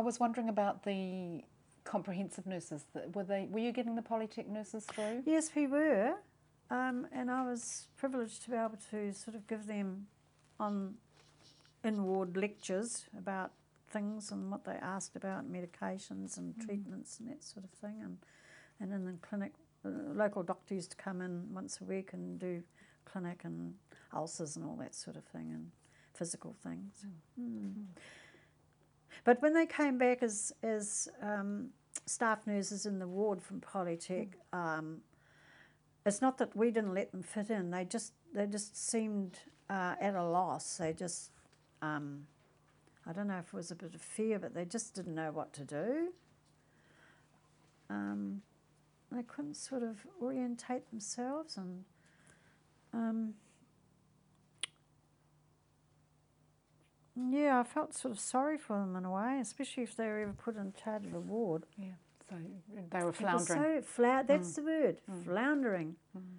was wondering about the comprehensive nurses. Were you getting the Polytech nurses through? Yes, we were, and I was privileged to be able to sort of give them in-ward lectures about things and what they asked about, medications and treatments and that sort of thing. And in the clinic, the local doctor used to come in once a week and do clinic and ulcers and all that sort of thing and physical things. But when they came back as staff nurses in the ward from Polytech, it's not that we didn't let them fit in. They just seemed at a loss. They just, I don't know if it was a bit of fear, but they just didn't know what to do. They couldn't sort of orientate themselves, and yeah, I felt sort of sorry for them in a way, especially if they were ever put in charge of a ward. Yeah, so they were floundering. That's the word, floundering.